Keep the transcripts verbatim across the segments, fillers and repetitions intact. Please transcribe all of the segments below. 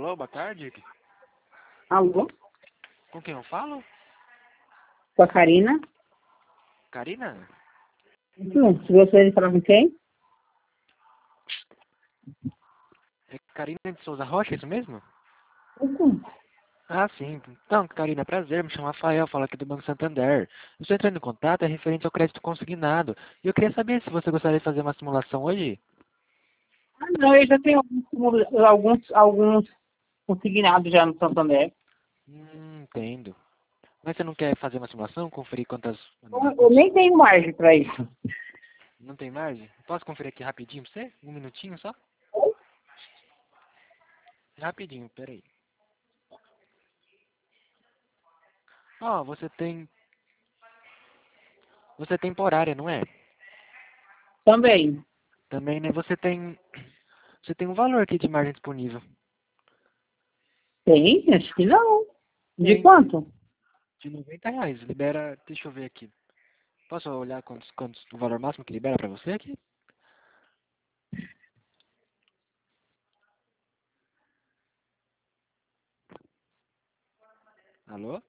Alô, boa tarde. Alô? Com quem eu falo? Com a Karina? Karina? Isso, se gostaria de falar com quem? É Karina de Souza Rocha, é isso mesmo? Isso. Ah, sim. Então, Karina, prazer, me chamo Rafael, falo aqui do Banco Santander. Eu estou entrando em contato, é referente ao crédito consignado. E eu queria saber se você gostaria de fazer uma simulação hoje. Ah, não, eu já tenho alguns, alguns, alguns consignados já no Santander. Hum, entendo. Mas você não quer fazer uma simulação, conferir quantas... Eu, eu quantos... nem tenho margem para isso. Não tem margem? Posso conferir aqui rapidinho pra você? Um minutinho só? Rapidinho, peraí. Ó, você tem... Você é temporária, não é? Também. Também, né? Você tem... Você tem um valor aqui de margem disponível. Tem? Acho que não. De Tem. quanto? De noventa reais. Libera... Deixa eu ver aqui. Posso olhar quantos, quantos, o valor máximo que libera pra você aqui? Alô?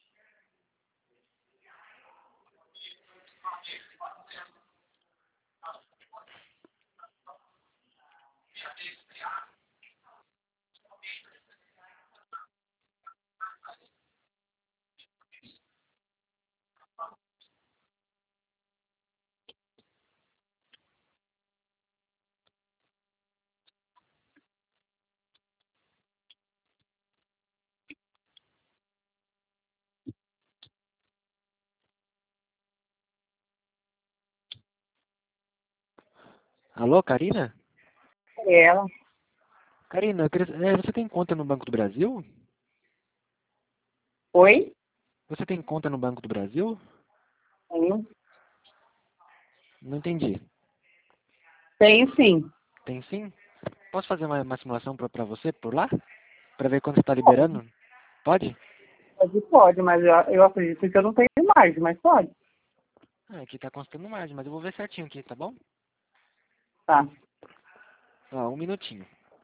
Alô, Karina? É ela. Karina, eu queria... é, você tem conta no Banco do Brasil? Oi? Você tem conta no Banco do Brasil? Tenho. Não entendi. Tenho sim. Tem sim? Posso fazer uma, uma simulação pra, pra você por lá? Pra ver quanto você tá liberando? Pode? Pode, pode, mas eu, eu acredito que eu não tenho margem, mas pode. Ah, aqui tá constando margem, mas eu vou ver certinho aqui, tá bom? Tá. Ó, um minutinho.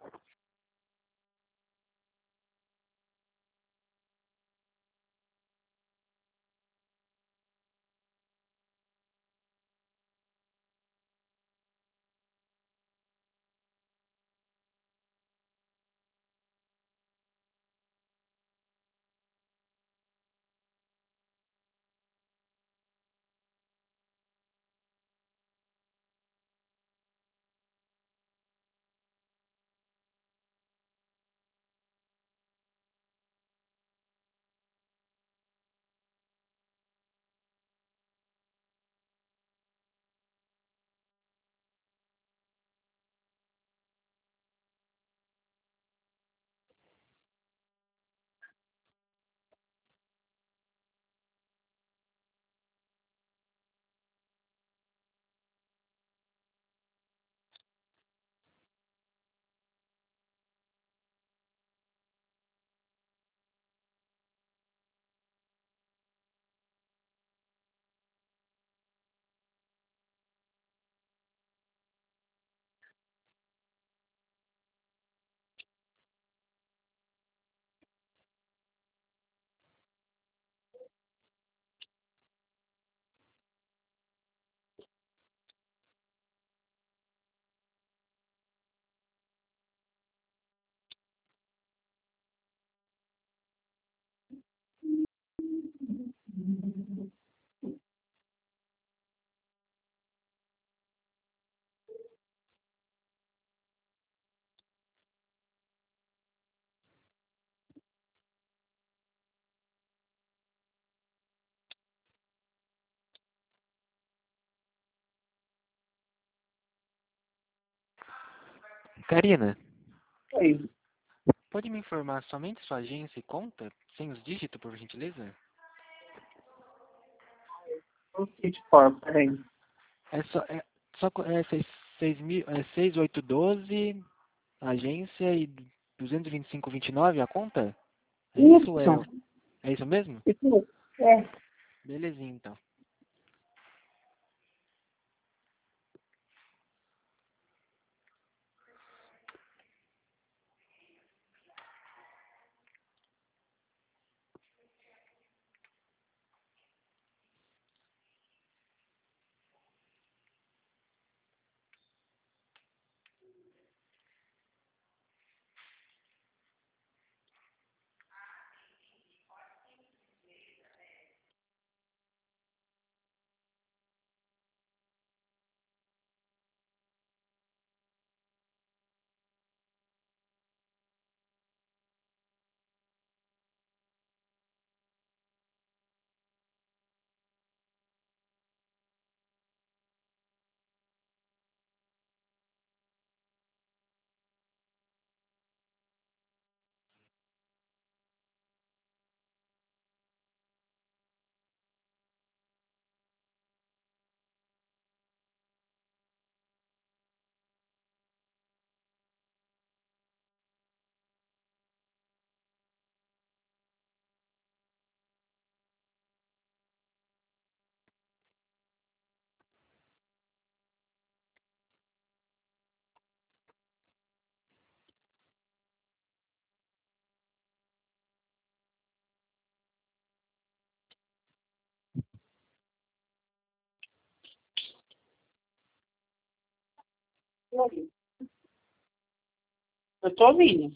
Karina, Oi. pode me informar somente sua agência e conta? Sem os dígitos, por gentileza? Não sei de forma, peraí. É só... É, só co- é, seis, seis mil, é seis oito um dois, agência e duzentos e vinte e cinco vinte e nove a conta? É isso ou é, Isso. é isso mesmo? Isso. É. Belezinha, então. Eu tô ouvindo.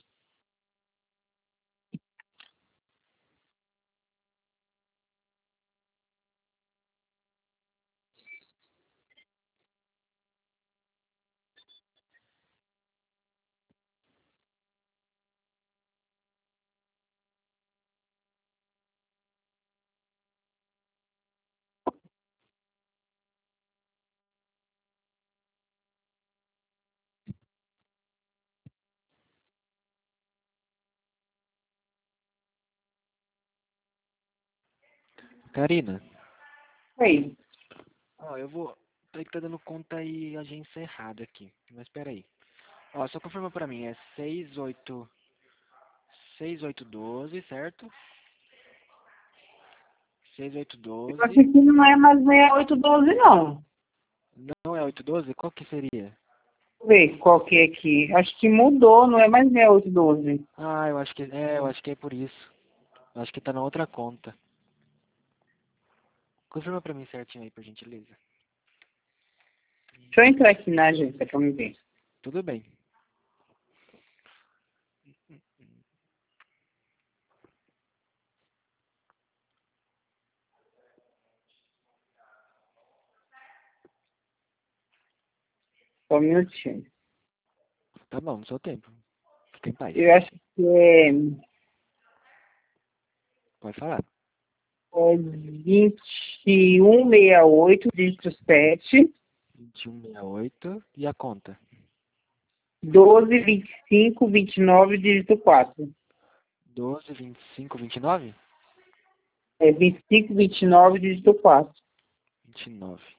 Karina, Oi. ó, eu vou. Tô que tá dando conta aí agência errada aqui. Mas espera aí. Ó, só confirma pra mim, é seis oito seis oito doze, certo? seis oito Eu acho que doze. não é mais sessenta e oito doze, não. Não é oito doze? Qual que seria? Deixa eu ver qual que é aqui. Acho que mudou, não é mais sessenta e oito doze. Ah, eu acho que é, eu acho que é por isso. Eu acho que tá na outra conta. Confirma pra mim certinho aí, por gentileza. Deixa eu entrar aqui na agência pra me ver. Tudo bem. Só um minutinho. Tá bom, no seu tempo. Fica em paz. Eu acho que é, Pode falar. é vinte e um sessenta e oito, dígito sete, vinte e um sessenta e oito. E a conta? doze, vinte e cinco, vinte e nove, dígito quatro. doze, vinte e cinco, vinte e nove? É vinte e cinco, vinte e nove, dígito quatro. vinte e nove.